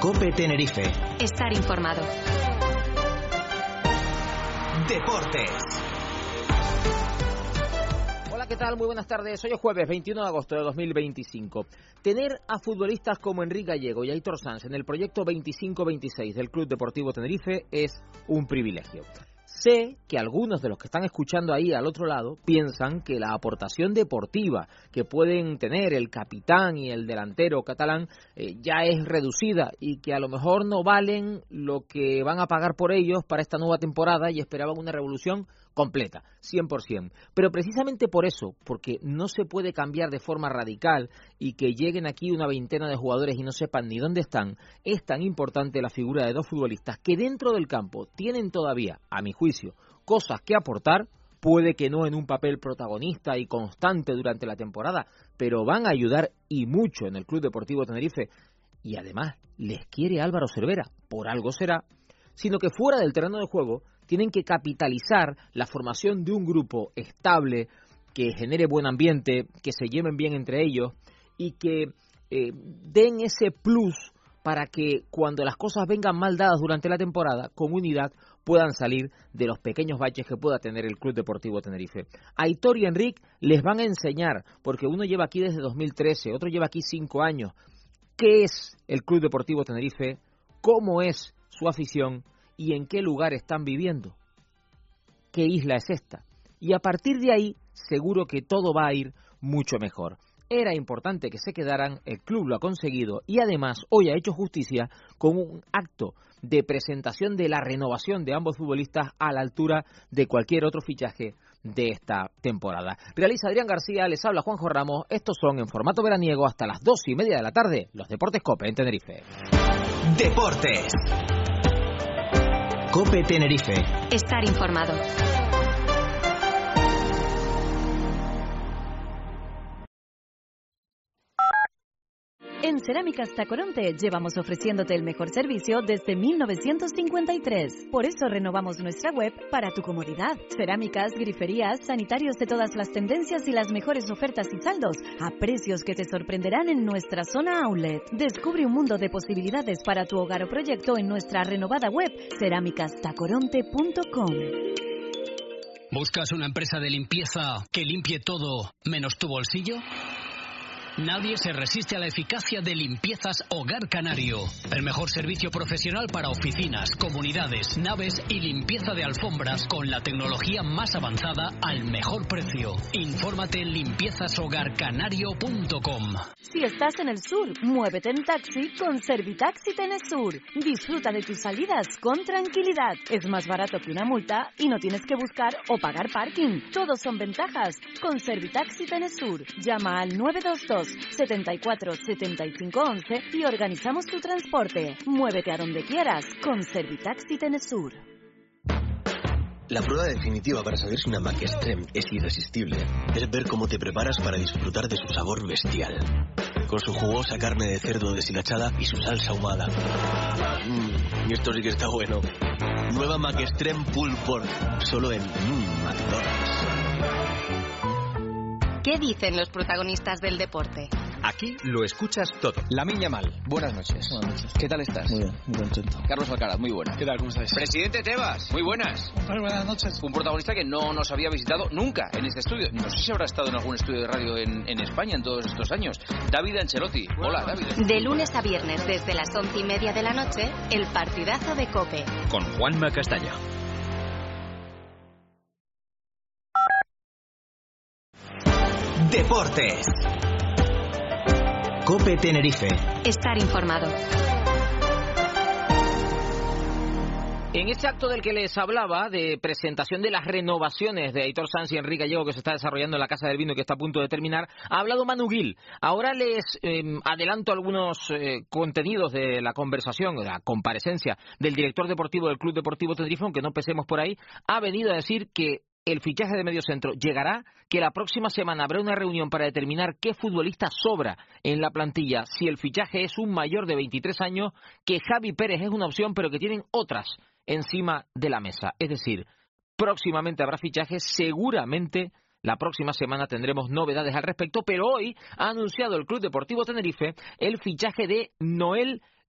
COPE Tenerife. Estar informado. Deportes. Hola, ¿qué tal? Muy buenas tardes. Hoy es jueves 21 de agosto de 2025. Tener a futbolistas como Enrique Gallego y Aitor Sanz en el proyecto 25-26 del Club Deportivo Tenerife es un privilegio. Sé que algunos de los que están escuchando ahí al otro lado piensan que la aportación deportiva que pueden tener el capitán y el delantero catalán ya es reducida y que a lo mejor no valen lo que van a pagar por ellos para esta nueva temporada y esperaban una revolución completa, 100%. Pero precisamente por eso, porque no se puede cambiar de forma radical y que lleguen aquí una veintena de jugadores y no sepan ni dónde están, es tan importante la figura de dos futbolistas que dentro del campo tienen todavía, a mi juicio, cosas que aportar, puede que no en un papel protagonista y constante durante la temporada, pero van a ayudar y mucho en el Club Deportivo Tenerife. Y además, les quiere Álvaro Cervera, por algo será, sino que fuera del terreno de juego tienen que capitalizar la formación de un grupo estable, que genere buen ambiente, que se lleven bien entre ellos y que den ese plus para que cuando las cosas vengan mal dadas durante la temporada, con unidad puedan salir de los pequeños baches que pueda tener el Club Deportivo Tenerife. Aitor y Enrique les van a enseñar, porque uno lleva aquí desde 2013, otro lleva aquí 5 años, qué es el Club Deportivo Tenerife, cómo es su afición y en qué lugar están viviendo, qué isla es esta. Y a partir de ahí, seguro que todo va a ir mucho mejor. Era importante que se quedaran, el club lo ha conseguido y además hoy ha hecho justicia con un acto de presentación de la renovación de ambos futbolistas a la altura de cualquier otro fichaje de esta temporada. Realiza Adrián García, les habla Juanjo Ramos. Estos son en formato veraniego hasta las 2:30 de la tarde, los Deportes COPE en Tenerife. Deportes. COPE Tenerife. Estar informado. En Cerámicas Tacoronte llevamos ofreciéndote el mejor servicio desde 1953. Por eso renovamos nuestra web para tu comodidad. Cerámicas, griferías, sanitarios de todas las tendencias y las mejores ofertas y saldos a precios que te sorprenderán en nuestra zona outlet. Descubre un mundo de posibilidades para tu hogar o proyecto en nuestra renovada web cerámicastacoronte.com. ¿Buscas una empresa de limpieza que limpie todo menos tu bolsillo? Nadie se resiste a la eficacia de Limpiezas Hogar Canario. El mejor servicio profesional para oficinas, comunidades, naves y limpieza de alfombras con la tecnología más avanzada al mejor precio. Infórmate en limpiezashogarcanario.com. Si estás en el sur, muévete en taxi con Servitaxi Tenesur. Disfruta de tus salidas con tranquilidad. Es más barato que una multa y no tienes que buscar o pagar parking. Todos son ventajas con Servitaxi Tenesur. Llama al 922 74 75 11 y organizamos tu transporte. Muévete a donde quieras con Servitaxi Tenesur. La prueba definitiva para saber si una Mac Extreme es irresistible es ver cómo te preparas para disfrutar de su sabor bestial. Con su jugosa carne de cerdo deshilachada y su salsa ahumada. Esto sí que está bueno. Nueva Mac Extreme Pulled Pork, solo en McDonald's. ¿Qué dicen los protagonistas del deporte? Aquí lo escuchas todo. Lamine Yamal, buenas noches. Buenas noches. ¿Qué tal estás? Muy bien, muy contento. Carlos Alcaraz, muy buena. ¿Qué tal? ¿Cómo estáis? Presidente Tebas, muy buenas. Muy buenas noches. Un protagonista que no nos había visitado nunca en este estudio. No sé si habrá estado en algún estudio de radio en España en todos estos años. David Ancelotti. Hola, David. De lunes a viernes desde las 11:30 de la noche, el partidazo de COPE. Con Juanma Castaño. Deportes. COPE Tenerife. Estar informado. En este acto del que les hablaba, de presentación de las renovaciones de Aitor Sanz y Enrique Gallego, que se está desarrollando en la Casa del Vino y que está a punto de terminar, ha hablado Manu Gil. Ahora les adelanto algunos contenidos de la conversación, de la comparecencia del director deportivo del Club Deportivo Tenerife, aunque no empecemos por ahí. Ha venido a decir que el fichaje de mediocentro llegará, que la próxima semana habrá una reunión para determinar qué futbolista sobra en la plantilla, si el fichaje es un mayor de 23 años, que Javi Pérez es una opción, pero que tienen otras encima de la mesa. Es decir, próximamente habrá fichajes, seguramente la próxima semana tendremos novedades al respecto, pero hoy ha anunciado el Club Deportivo Tenerife el fichaje de Noel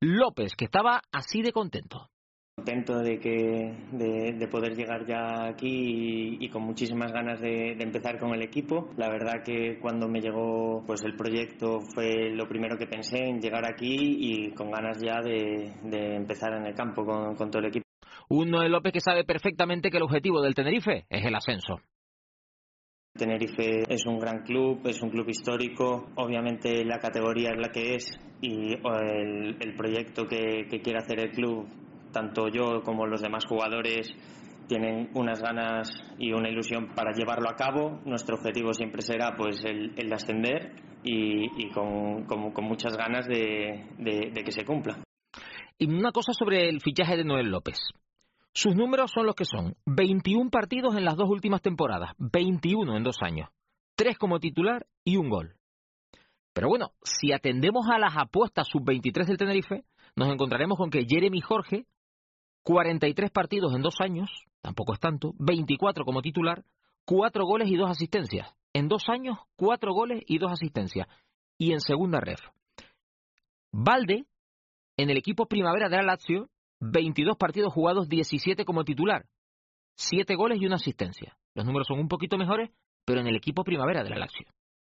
López, que estaba así de contento. Contento de poder llegar ya aquí y con muchísimas ganas de empezar con el equipo. La verdad que cuando me llegó pues el proyecto fue lo primero que pensé, en llegar aquí y con ganas ya de empezar en el campo con todo el equipo. Un Noel López que sabe perfectamente que el objetivo del Tenerife es el ascenso. Tenerife es un gran club, es un club histórico, obviamente la categoría es la que es y el proyecto que quiere hacer el club, tanto yo como los demás jugadores tienen unas ganas y una ilusión para llevarlo a cabo. Nuestro objetivo siempre será pues el ascender y con muchas ganas de que se cumpla. Y una cosa sobre el fichaje de Noel López. Sus números son los que son: 21 partidos en las 2 últimas temporadas, 21 en 2 años, 3 como titular y 1 gol. Pero bueno, si atendemos a las apuestas sub-23 del Tenerife, nos encontraremos con que Jeremy Jorge, 43 partidos en 2 años, tampoco es tanto, 24 como titular, 4 goles y 2 asistencias. En 2 años, 4 goles y 2 asistencias. Y en segunda ref. Balde, en el equipo Primavera de la Lazio, 22 partidos jugados, 17 como titular, 7 goles y 1 asistencia. Los números son un poquito mejores, pero en el equipo Primavera de la Lazio.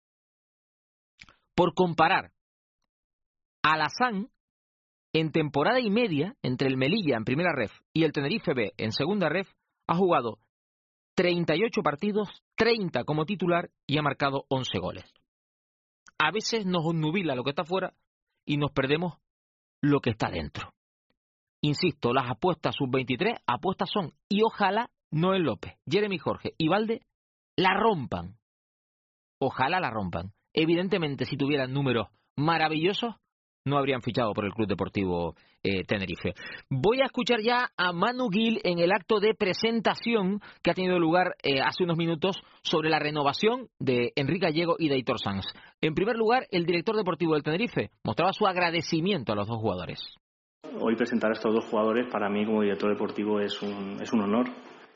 Por comparar, Alassane, en temporada y media, entre el Melilla en primera ref y el Tenerife B en segunda ref, ha jugado 38 partidos, 30 como titular y ha marcado 11 goles. A veces nos obnubila lo que está fuera y nos perdemos lo que está dentro. Insisto, las apuestas sub-23, apuestas son, y ojalá Noel López, Jeremy Jorge y Balde la rompan. Ojalá la rompan. Evidentemente, si tuvieran números maravillosos, no habrían fichado por el Club Deportivo Tenerife. Voy a escuchar ya a Manu Gil en el acto de presentación que ha tenido lugar hace unos minutos sobre la renovación de Enrique Gallego y de Aitor Sanz. En primer lugar, el director deportivo del Tenerife mostraba su agradecimiento a los 2 jugadores. Hoy presentar a estos 2 jugadores para mí como director deportivo es un honor.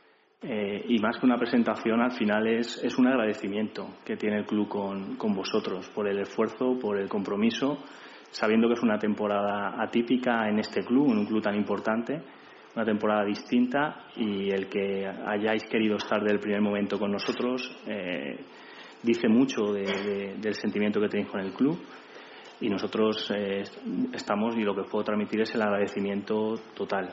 Y más que una presentación, al final es un agradecimiento que tiene el club con vosotros por el esfuerzo, por el compromiso, sabiendo que es una temporada atípica en este club, en un club tan importante, una temporada distinta, y el que hayáis querido estar desde el primer momento con nosotros dice mucho del sentimiento que tenéis con el club. Y nosotros estamos, y lo que os puedo transmitir es el agradecimiento total.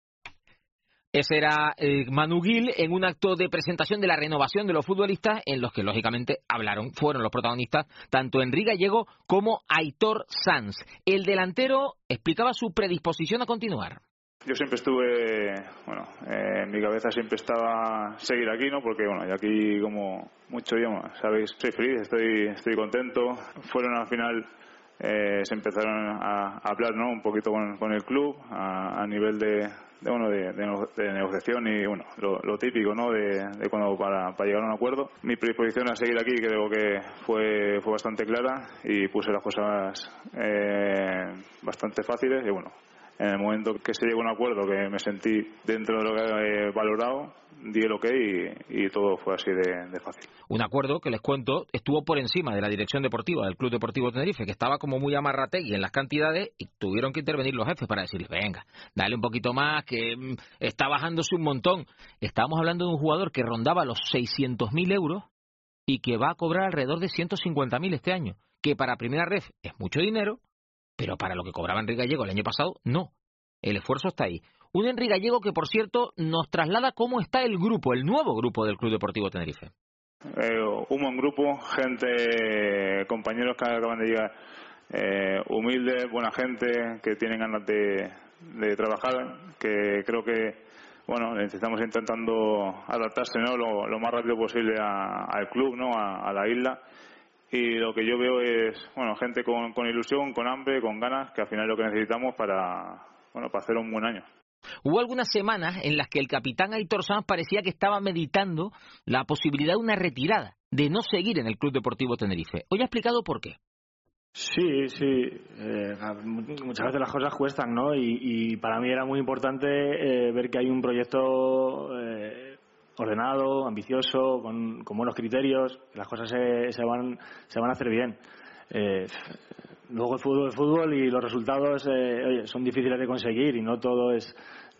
Ese era Manu Gil en un acto de presentación de la renovación de los futbolistas en los que lógicamente fueron los protagonistas tanto Enrique Gallego como Aitor Sanz. El delantero explicaba su predisposición a continuar. Yo siempre estuve, en mi cabeza siempre estaba seguir aquí, ¿no? Porque, y aquí, como muchos ya sabéis, soy feliz, estoy contento. Fueron al final, se empezaron a hablar, ¿no? Un poquito con el club a nivel de negociación y lo típico, ¿no? De cuando para llegar a un acuerdo. Mi predisposición a seguir aquí creo que fue bastante clara y puse las cosas bastante fáciles y en el momento que se llegó a un acuerdo que me sentí dentro de lo que he valorado, di el ok y todo fue así de fácil. Un acuerdo que, les cuento, estuvo por encima de la dirección deportiva del Club Deportivo Tenerife, que estaba como muy amarrategui en las cantidades y tuvieron que intervenir los jefes para decirles, venga, dale un poquito más, que está bajándose un montón. Estábamos hablando de un jugador que rondaba los 600.000 euros y que va a cobrar alrededor de 150.000 este año, que para primera ref es mucho dinero, pero para lo que cobraba Enrique Gallego el año pasado, no. El esfuerzo está ahí. Un Enrique Gallego que, por cierto, nos traslada cómo está el grupo, el nuevo grupo del Club Deportivo Tenerife. Un buen grupo, gente, compañeros que acaban de llegar, humildes, buena gente, que tienen ganas de trabajar, que creo que estamos intentando adaptarse, ¿no? lo más rápido posible al club, ¿no? a la isla. Y lo que yo veo es gente con ilusión, con hambre, con ganas, que al final es lo que necesitamos para hacer un buen año. Hubo algunas semanas en las que el capitán Aitor Sanz parecía que estaba meditando la posibilidad de una retirada, de no seguir en el Club Deportivo Tenerife. Hoy ha explicado por qué. Sí. Muchas veces las cosas cuestan, ¿no? Y para mí era muy importante ver que hay un proyecto ordenado, ambicioso, con buenos criterios, que las cosas se van a hacer bien. luego el fútbol es fútbol y los resultados son difíciles de conseguir y no todo es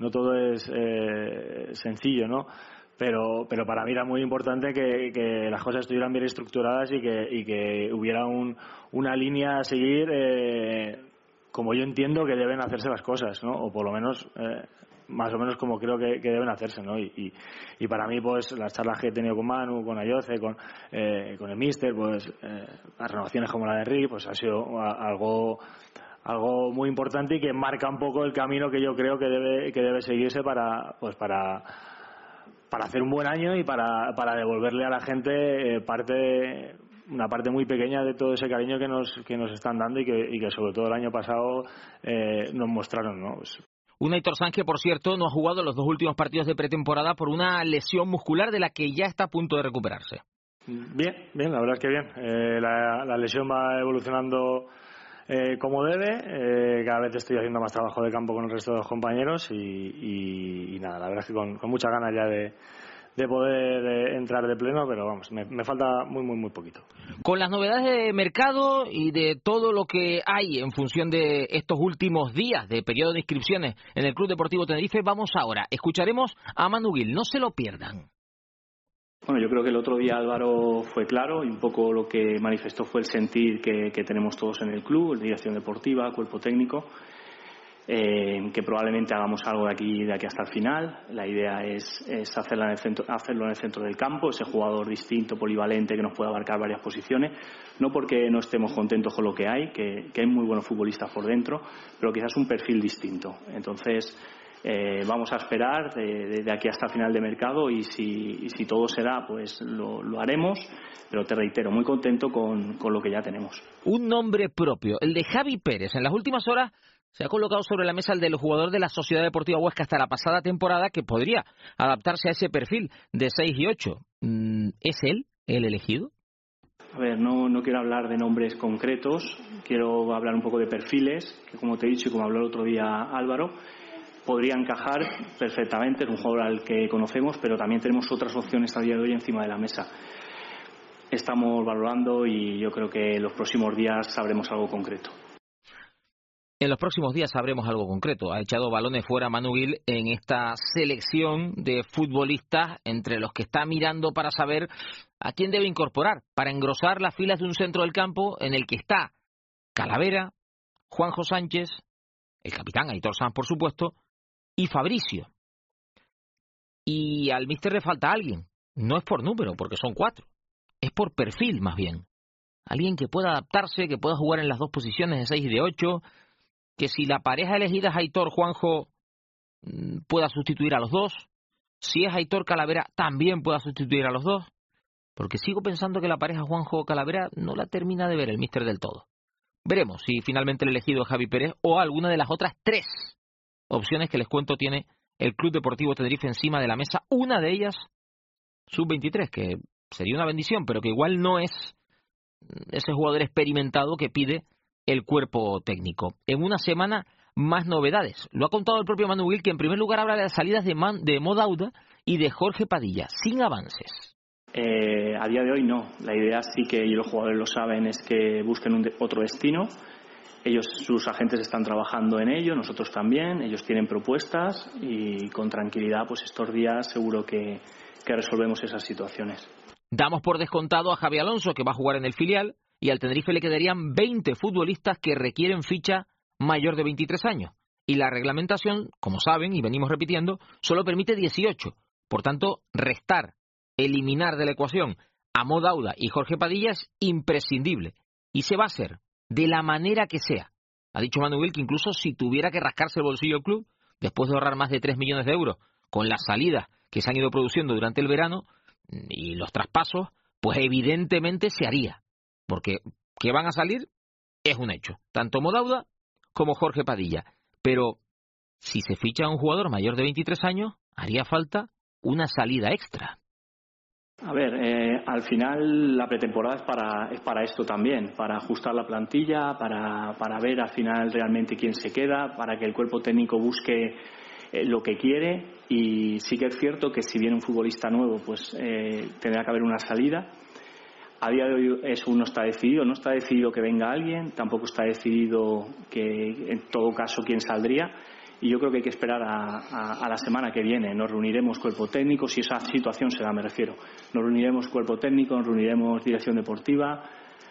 sencillo, ¿no? Pero para mí era muy importante que las cosas estuvieran bien estructuradas y que hubiera una línea a seguir como yo entiendo que deben hacerse las cosas, ¿no? O por lo menos más o menos como creo que deben hacerse, ¿no? Y para mí, pues las charlas que he tenido con Manu, con Ayoce, con el míster, pues las renovaciones como la de Rick, pues ha sido algo muy importante y que marca un poco el camino que yo creo que debe seguirse para hacer un buen año y para devolverle a la gente una parte muy pequeña de todo ese cariño que nos están dando y que sobre todo el año pasado nos mostraron, ¿no? Pues, un Aitor Sanz que, por cierto, no ha jugado los 2 últimos partidos de pretemporada por una lesión muscular de la que ya está a punto de recuperarse. Bien, la verdad es que bien. La lesión va evolucionando como debe. Cada vez estoy haciendo más trabajo de campo con el resto de los compañeros y nada, la verdad es que con muchas ganas ya de poder entrar de pleno, pero vamos, me falta muy poquito. Con las novedades de mercado y de todo lo que hay en función de estos últimos días de periodo de inscripciones en el Club Deportivo Tenerife, vamos ahora. Escucharemos a Manu Gil, no se lo pierdan. Bueno, yo creo que el otro día Álvaro fue claro y un poco lo que manifestó fue el sentir que tenemos todos en el club, dirección deportiva, cuerpo técnico, que probablemente hagamos algo de aquí hasta el final. La idea es hacerlo en el centro del campo, ese jugador distinto, polivalente, que nos pueda abarcar varias posiciones, no porque no estemos contentos con lo que hay, que hay muy buenos futbolistas por dentro, pero quizás un perfil distinto. Entonces vamos a esperar de aquí hasta el final de mercado y si todo se da, pues lo haremos, pero te reitero, muy contento con lo que ya tenemos. Un nombre propio, el de Javi Pérez. En las últimas horas se ha colocado sobre la mesa el del jugador de la Sociedad Deportiva Huesca hasta la pasada temporada que podría adaptarse a ese perfil de 6 y 8. ¿Es él el elegido? A ver, no quiero hablar de nombres concretos, quiero hablar un poco de perfiles, que como te he dicho y como habló el otro día Álvaro, podría encajar perfectamente, es un jugador al que conocemos, pero también tenemos otras opciones a día de hoy encima de la mesa. Estamos valorando y yo creo que en los próximos días sabremos algo concreto. En los próximos días sabremos algo concreto. Ha echado balones fuera Manu Gil en esta selección de futbolistas entre los que está mirando para saber a quién debe incorporar, para engrosar las filas de un centro del campo en el que está Calavera, Juanjo Sánchez, el capitán Aitor Sanz, por supuesto, y Fabricio. Y al míster le falta alguien. No es por número, porque son 4. Es por perfil, más bien. Alguien que pueda adaptarse, que pueda jugar en las 2 posiciones de 6 y de 8, que si la pareja elegida es Aitor Juanjo, pueda sustituir a los 2. Si es Aitor Calavera, también pueda sustituir a los 2. Porque sigo pensando que la pareja Juanjo-Calavera no la termina de ver el míster del todo. Veremos si finalmente el elegido es Javi Pérez o alguna de las otras 3 opciones que les cuento tiene el Club Deportivo Tenerife encima de la mesa. Una de ellas, sub-23, que sería una bendición, pero que igual no es ese jugador experimentado que pide el cuerpo técnico. En una semana, más novedades. Lo ha contado el propio Manu Gil, que en primer lugar habla de las salidas de Mo Dauda y de Jorge Padilla, sin avances. A día de hoy no. La idea sí que, y los jugadores lo saben, es que busquen otro destino. Sus agentes están trabajando en ello, nosotros también. Ellos tienen propuestas y con tranquilidad, pues estos días seguro que resolvemos esas situaciones. Damos por descontado a Javi Alonso, que va a jugar en el filial, y al Tenerife le quedarían 20 futbolistas que requieren ficha mayor de 23 años. Y la reglamentación, como saben y venimos repitiendo, solo permite 18. Por tanto, eliminar de la ecuación a Mo Dauda y Jorge Padilla es imprescindible. Y se va a hacer de la manera que sea. Ha dicho Manu Gil que incluso si tuviera que rascarse el bolsillo el club, después de ahorrar más de 3 millones de euros con las salidas que se han ido produciendo durante el verano y los traspasos, pues evidentemente se haría. Porque que van a salir es un hecho. Tanto Mo Dauda como Jorge Padilla. Pero si se ficha a un jugador mayor de 23 años, haría falta una salida extra. A ver, al final la pretemporada es para esto también, para ajustar la plantilla, para ver al final realmente quién se queda, para que el cuerpo técnico busque lo que quiere. Y sí que es cierto que si viene un futbolista nuevo, pues tendrá que haber una salida. A día de hoy eso no está decidido. No está decidido que venga alguien, tampoco está decidido que en todo caso quién saldría. Y yo creo que hay que esperar a la semana que viene. Nos reuniremos cuerpo técnico, si esa situación se da, me refiero. Nos reuniremos cuerpo técnico, nos reuniremos dirección deportiva,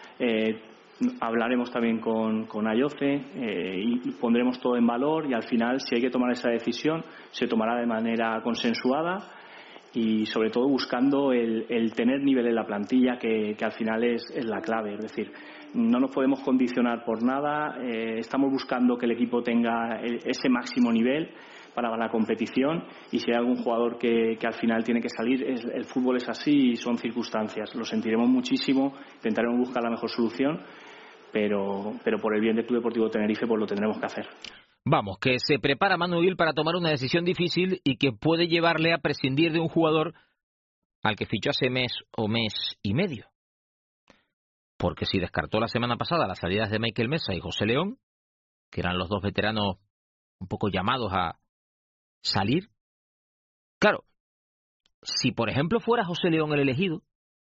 hablaremos también con Ayoce y pondremos todo en valor, y al final, si hay que tomar esa decisión, se tomará de manera consensuada y sobre todo buscando el tener nivel en la plantilla, que al final es la clave. Es decir, no nos podemos condicionar por nada, estamos buscando que el equipo tenga ese máximo nivel para la competición, y si hay algún jugador que al final tiene que salir, el fútbol es así y son circunstancias. Lo sentiremos muchísimo, intentaremos buscar la mejor solución, pero por el bien del Club Deportivo Tenerife pues lo tendremos que hacer. Vamos, que se prepara Manu Gil para tomar una decisión difícil y que puede llevarle a prescindir de un jugador al que fichó hace mes o mes y medio. Porque si descartó la semana pasada las salidas de Michael Mesa y José León, que eran los dos veteranos un poco llamados a salir, claro, si por ejemplo fuera José León el elegido,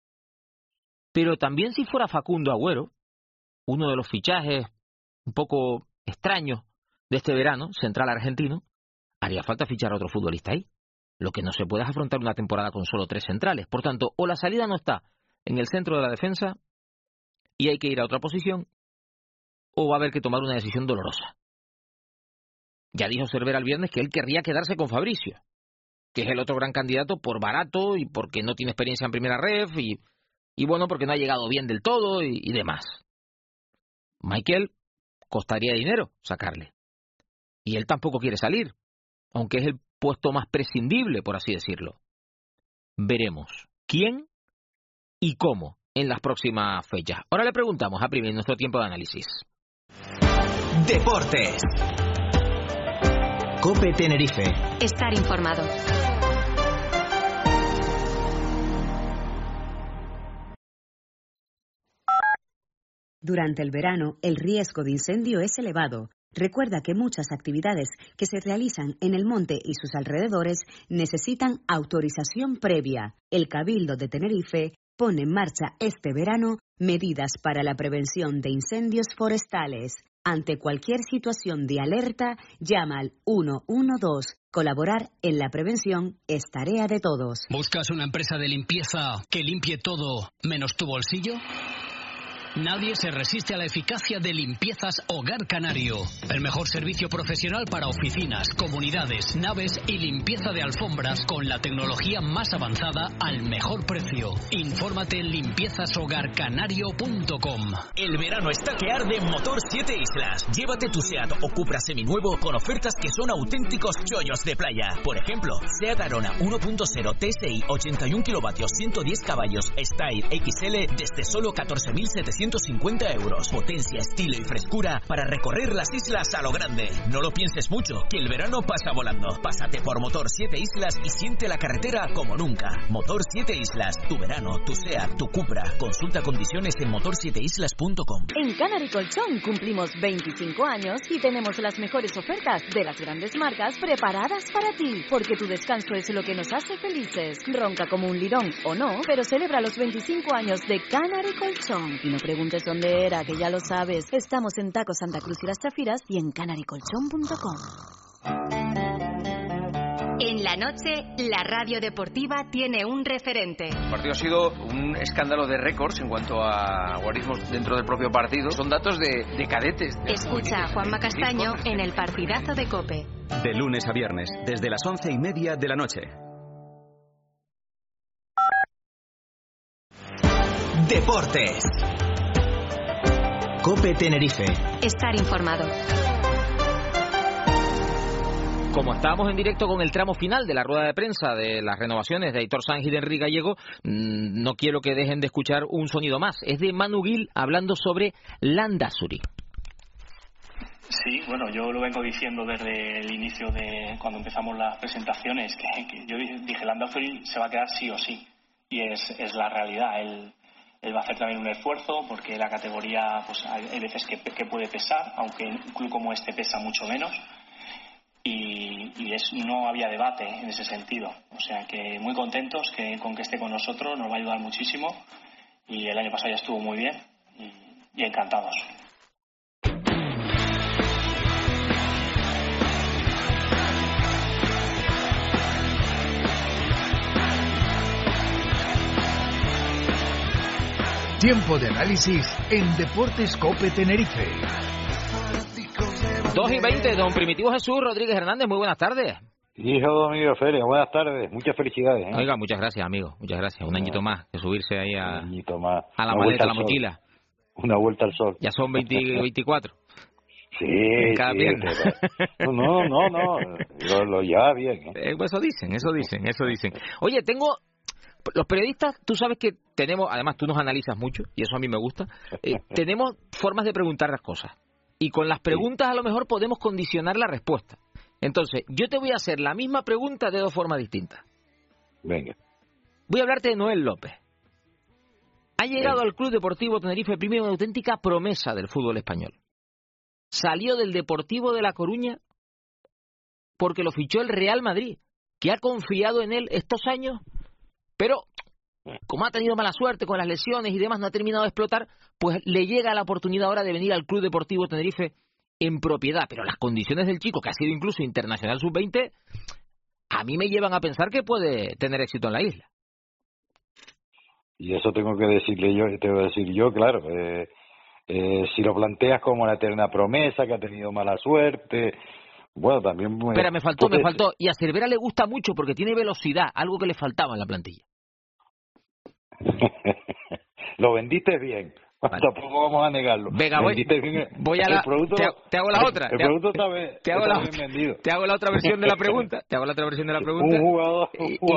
pero también si fuera Facundo Agüero, uno de los fichajes un poco extraños de este verano, central argentino, haría falta fichar a otro futbolista ahí. Lo que no se puede es afrontar una temporada con solo 3 centrales. Por tanto, o la salida no está en el centro de la defensa y hay que ir a otra posición, o va a haber que tomar una decisión dolorosa. Ya dijo Cervera el viernes que él querría quedarse con Fabricio, que es el otro gran candidato por barato y porque no tiene experiencia en primera ref y bueno, porque no ha llegado bien del todo y demás. Michael costaría dinero sacarle. Y él tampoco quiere salir, aunque es el puesto más prescindible, por así decirlo. Veremos quién y cómo en las próximas fechas. Ahora le preguntamos a Primi en nuestro tiempo de análisis. Deportes. COPE Tenerife. Estar informado. Durante el verano, el riesgo de incendio es elevado. Recuerda que muchas actividades que se realizan en el monte y sus alrededores necesitan autorización previa. El Cabildo de Tenerife pone en marcha este verano medidas para la prevención de incendios forestales. Ante cualquier situación de alerta, llama al 112. Colaborar en la prevención es tarea de todos. ¿Buscas una empresa de limpieza que limpie todo menos tu bolsillo? Nadie se resiste a la eficacia de Limpiezas Hogar Canario. El mejor servicio profesional para oficinas, comunidades, naves y limpieza de alfombras con la tecnología más avanzada al mejor precio. Infórmate en limpiezashogarcanario.com. El verano está que arde en Motor 7 Islas. Llévate tu SEAT o Cupra seminuevo con ofertas que son auténticos chollos de playa. Por ejemplo, SEAT Arona 1.0 TSI 81 kilovatios 110 caballos Style XL desde solo 14.750 €. Potencia, estilo y frescura para recorrer las islas a lo grande. No lo pienses mucho, que el verano pasa volando. Pásate por Motor 7 Islas y siente la carretera como nunca. Motor 7 Islas, tu verano, tu SEAT, tu Cupra. Consulta condiciones en motor7islas.com. En Canary Colchón cumplimos 25 años y tenemos las mejores ofertas de las grandes marcas preparadas para ti, porque tu descanso es lo que nos hace felices. Ronca como un lirón o no, pero celebra los 25 años de Canary Colchón. Y no preguntes dónde era, que ya lo sabes. Estamos en Taco Santa Cruz y Las Chafiras y en canarycolchón.com. En la noche, la radio deportiva tiene un referente. El partido ha sido un escándalo de récords en cuanto a guarismos dentro del propio partido. Son datos de cadetes. Escucha a Juanma Castaño en el partidazo de COPE. De lunes a viernes, desde las 11:30 de la noche. Deportes. COPE Tenerife. Estar informado. Como estábamos en directo con el tramo final de la rueda de prensa de las renovaciones de Aitor Sanz y de Enrique Gallego, no quiero que dejen de escuchar un sonido más. Es de Manu Gil hablando sobre Landázuri. Sí, bueno, yo lo vengo diciendo desde el inicio de cuando empezamos las presentaciones, que yo dije Landázuri se va a quedar sí o sí, y es la realidad. Él va a hacer también un esfuerzo porque la categoría, pues hay veces que puede pesar, aunque un club como este pesa mucho menos, y no había debate en ese sentido. O sea que muy contentos con que esté con nosotros, nos va a ayudar muchísimo, y el año pasado ya estuvo muy bien y encantados. Tiempo de análisis en Deportes COPE Tenerife. 2:20, don Primitivo Jesús Rodríguez Hernández, muy buenas tardes. Hijo Domingo Félix, buenas tardes, muchas felicidades. Oiga, muchas gracias, amigo, muchas gracias. Un añito más que subirse ahí a la maleta, a la mochila. Una vuelta al sol. Ya son 24. Sí, cada viernes. No, lo lleva bien. Eso dicen. Oye, los periodistas, tú sabes que tenemos, además tú nos analizas mucho, y eso a mí me gusta, tenemos formas de preguntar las cosas. Y con las preguntas a lo mejor podemos condicionar la respuesta. Entonces, yo te voy a hacer la misma pregunta de dos formas distintas. Venga. Voy a hablarte de Noel López. Ha llegado al Club Deportivo Tenerife primero, una auténtica promesa del fútbol español. Salió del Deportivo de La Coruña porque lo fichó el Real Madrid, que ha confiado en él estos años, pero como ha tenido mala suerte con las lesiones y demás, no ha terminado de explotar, pues le llega la oportunidad ahora de venir al Club Deportivo Tenerife en propiedad. Pero las condiciones del chico, que ha sido incluso internacional sub-20, a mí me llevan a pensar que puede tener éxito en la isla. Y eso tengo que decir yo, claro. Si lo planteas como la eterna promesa, que ha tenido mala suerte, bueno, también... Pero me faltó. Y a Cervera le gusta mucho porque tiene velocidad, algo que le faltaba en la plantilla. Lo vendiste bien. Vale. Tampoco vamos a negarlo. Venga, voy a la... Te hago la otra. El producto está bien Te hago la otra versión de la pregunta. Un jugador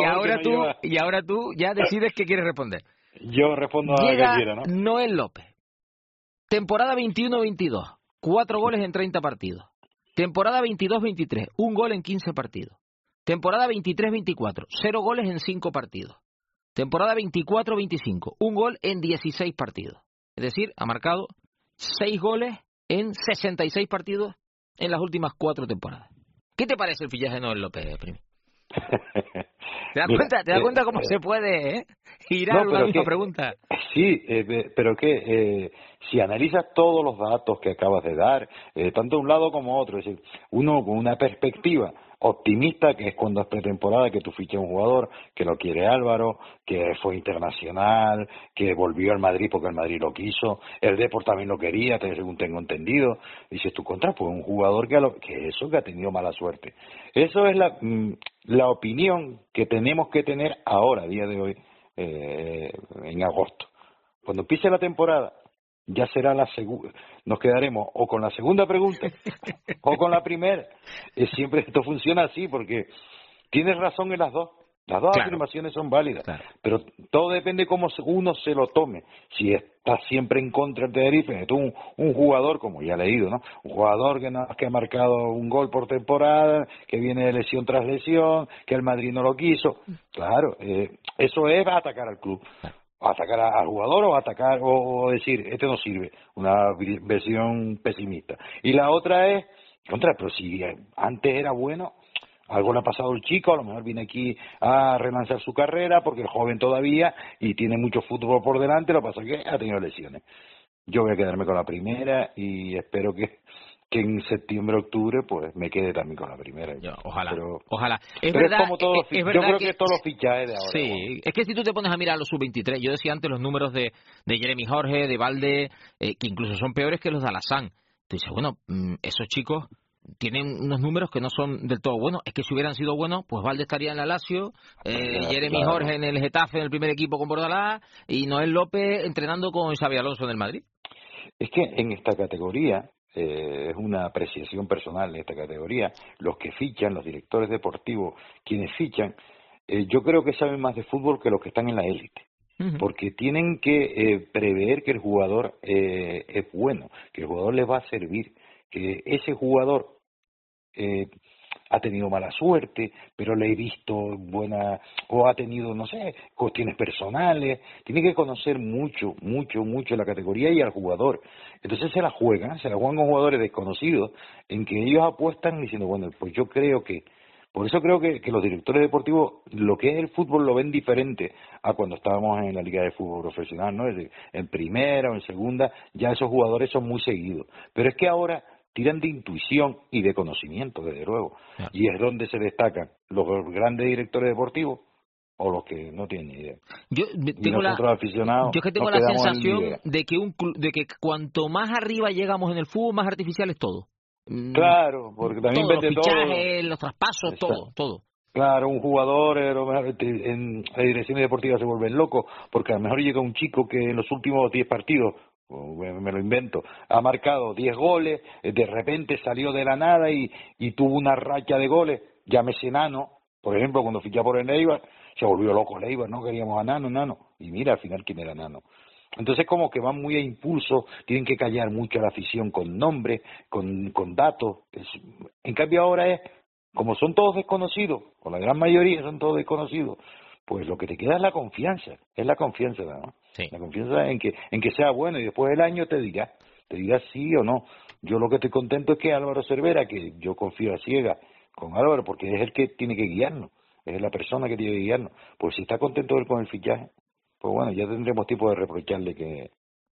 y ahora tú ya decides qué quieres responder. Yo respondo a lo que quiera, ¿no? Noel López. Temporada 21-22. 4 goles en 30 partidos. Temporada 22-23. 1 gol en 15 partidos. Temporada 23-24. 0 goles en 5 partidos. Temporada 24-25. 1 gol en 16 partidos. Es decir, ha marcado 6 goles en 66 partidos en las últimas 4 temporadas. ¿Qué te parece el fichaje de Noel López, Primi? ¿Te das cuenta cómo se puede girar una misma pregunta? Sí, pero que si analizas todos los datos que acabas de dar, tanto de un lado como otro, es decir, uno con una perspectiva optimista, que es cuando es pretemporada, que tú fichas un jugador, que lo quiere Álvaro, que fue internacional, que volvió al Madrid porque el Madrid lo quiso, el Depor también lo quería, según tengo entendido. Dices tú, contra, pues un jugador que ha tenido mala suerte. Eso es la opinión que tenemos que tener ahora, a día de hoy, en agosto. Cuando empiece la temporada, ya será nos quedaremos o con la segunda pregunta o con la primera. Siempre esto funciona así, porque tienes razón en las dos. Las dos afirmaciones son válidas, pero todo depende cómo uno se lo tome. Si está siempre en contra del Tenerife, un jugador, como ya he leído, ¿no? Un jugador que ha marcado un gol por temporada, que viene de lesión tras lesión, que el Madrid no lo quiso. Claro, eso es atacar al club. Atacar al jugador o decir, este no sirve, una versión pesimista. Y la otra es, pero si antes era bueno, algo le ha pasado al chico, a lo mejor viene aquí a relanzar su carrera porque es joven todavía y tiene mucho fútbol por delante, lo que pasa es que ha tenido lesiones. Yo voy a quedarme con la primera y espero que en septiembre, octubre, pues me quede también con la primera. Ojalá. Es verdad, como yo creo que todos los fichajes de ahora. Sí, bueno. Es que si tú te pones a mirar los sub-23, yo decía antes los números de Jeremy Jorge, de Valde, que incluso son peores que los de Alassane. Tú dices, bueno, esos chicos tienen unos números que no son del todo buenos. Es que si hubieran sido buenos, pues Valde estaría en la Lazio, Jeremy Jorge en el Getafe, en el primer equipo con Bordalás, y Noel López entrenando con Xabi Alonso en el Madrid. Es que en esta categoría, es una apreciación personal en esta categoría, los que fichan, los directores deportivos, quienes fichan, yo creo que saben más de fútbol que los que están en la élite. Porque tienen que prever que el jugador es bueno, que el jugador les va a servir, que ese jugador ha tenido mala suerte, pero le he visto buena, o ha tenido, no sé, cuestiones personales. Tiene que conocer mucho la categoría y al jugador. Entonces se la juegan con jugadores desconocidos, en que ellos apuestan diciendo, bueno, pues yo creo que Por eso creo que los directores deportivos, lo que es el fútbol, lo ven diferente a cuando estábamos en la Liga de Fútbol Profesional, ¿no? Es decir, en primera o en segunda, ya esos jugadores son muy seguidos. Pero es que ahora tiran de intuición y de conocimiento, desde luego. Claro. Y es donde se destacan los grandes directores deportivos o los que no tienen ni idea. Yo tengo aficionados, yo que tengo la sensación de que cuanto más arriba llegamos en el fútbol, más artificial es todo. Claro, porque también todo, vende los fichajes, los traspasos, todo. Claro, un jugador en las direcciones deportivas se vuelven locos, porque a lo mejor llega un chico que en los últimos 10 partidos, me lo invento, ha marcado 10 goles, de repente salió de la nada y tuvo una racha de goles. Llámese Nano, por ejemplo, cuando fichó por el Eibar, se volvió loco el Eibar, no queríamos a Nano, y mira al final quién era Nano. Entonces como que van muy a impulso, tienen que callar mucho a la afición con nombres, con datos. En cambio ahora como son todos desconocidos, o la gran mayoría son todos desconocidos, pues lo que te queda es la confianza, ¿no? Sí. La confianza en que sea bueno, y después del año te dirá sí o no. Yo lo que estoy contento es que Álvaro Cervera, que yo confío a ciegas con Álvaro, porque es el que tiene que guiarnos, es la persona que tiene que guiarnos, pues si está contento él con el fichaje, pues bueno, ya tendremos tiempo de reprocharle que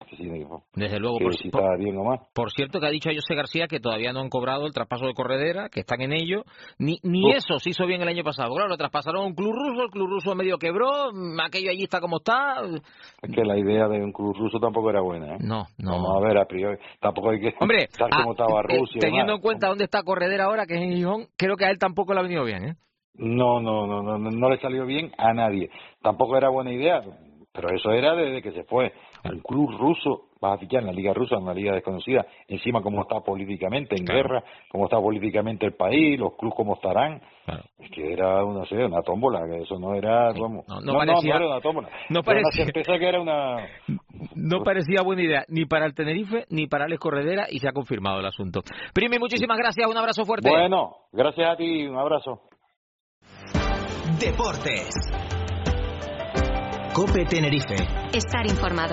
desde luego, si está bien o mal. Por cierto, que ha dicho a José García que todavía no han cobrado el traspaso de Corredera, que están en ello, ni eso se hizo bien el año pasado. Claro, lo traspasaron a un club ruso, el club ruso medio quebró, aquello allí está como está. Es que la idea de un club ruso tampoco era buena, ¿eh? No. Vamos a ver, a priori, tampoco hay que estar como estaba Rusia. Teniendo en cuenta dónde está Corredera ahora, que es en Gijón, creo que a él tampoco le ha venido bien, ¿eh? No le salió bien a nadie. Tampoco era buena idea, pero eso era desde que se fue. Un club ruso, vas a fichar en la liga rusa, en una liga desconocida, encima como está políticamente, en guerra, como está políticamente el país, los clubes como estarán. Claro. Es que era una tómbola, que eso no era, vamos, no era una tómbola. No parecía, una certeza que era una... No parecía buena idea, ni para el Tenerife, ni para Alex Corredera, y se ha confirmado el asunto. Primi, muchísimas gracias, un abrazo fuerte. Bueno, gracias a ti, un abrazo. Deportes. COPE Tenerife. Estar informado.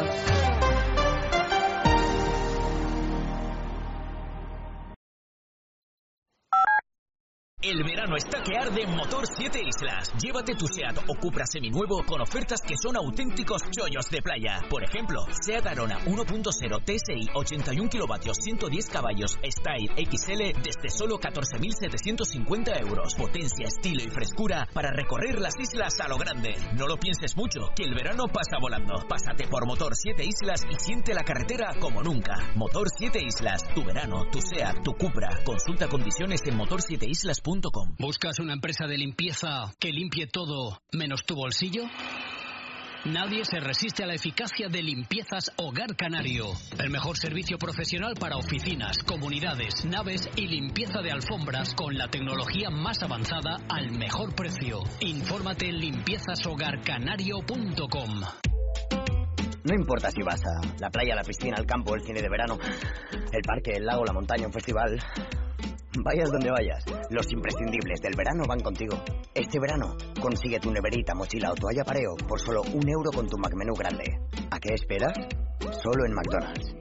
El verano está que arde en Motor 7 Islas. Llévate tu SEAT o Cupra seminuevo con ofertas que son auténticos chollos de playa. Por ejemplo, SEAT Arona 1.0 TSI 81 kilovatios, 110 caballos, Style XL desde solo 14.750 euros. Potencia, estilo y frescura para recorrer las islas a lo grande. No lo pienses mucho, que el verano pasa volando. Pásate por Motor 7 Islas y siente la carretera como nunca. Motor 7 Islas, tu verano, tu SEAT, tu Cupra. Consulta condiciones en motor7islas.com. ¿Buscas una empresa de limpieza que limpie todo menos tu bolsillo? Nadie se resiste a la eficacia de Limpiezas Hogar Canario. El mejor servicio profesional para oficinas, comunidades, naves y limpieza de alfombras con la tecnología más avanzada al mejor precio. Infórmate en limpiezashogarcanario.com. No importa si vas a la playa, la piscina, el campo, el cine de verano, el parque, el lago, la montaña, un festival... Vayas donde vayas, los imprescindibles del verano van contigo. Este verano, consigue tu neverita, mochila o toalla pareo por solo €1 con tu McMenú grande. ¿A qué esperas? Solo en McDonald's.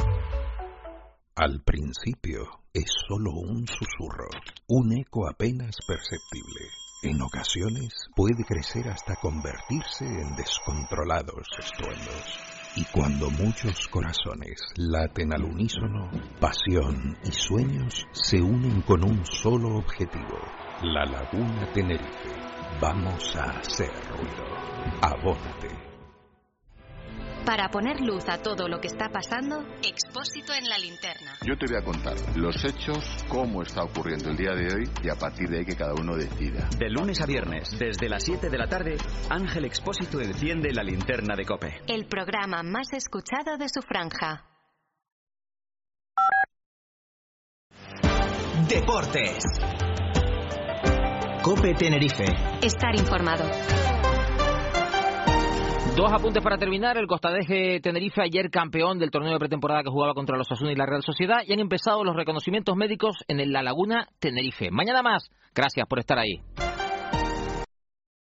Al principio es solo un susurro, un eco apenas perceptible. En ocasiones puede crecer hasta convertirse en descontrolados estruendos. Y cuando muchos corazones laten al unísono, pasión y sueños se unen con un solo objetivo. La Laguna Tenerife. Vamos a hacer ruido. Abónate. Para poner luz a todo lo que está pasando, Expósito en la Linterna. Yo te voy a contar los hechos, cómo está ocurriendo el día de hoy y a partir de ahí que cada uno decida. De lunes a viernes, desde las 7 de la tarde, Ángel Expósito enciende la linterna de COPE. El programa más escuchado de su franja. Deportes. COPE Tenerife. Estar informado. Dos apuntes para terminar. El Costadeje Tenerife, ayer campeón del torneo de pretemporada que jugaba contra los Osasuna y la Real Sociedad, y han empezado los reconocimientos médicos en el La Laguna Tenerife. Mañana más. Gracias por estar ahí.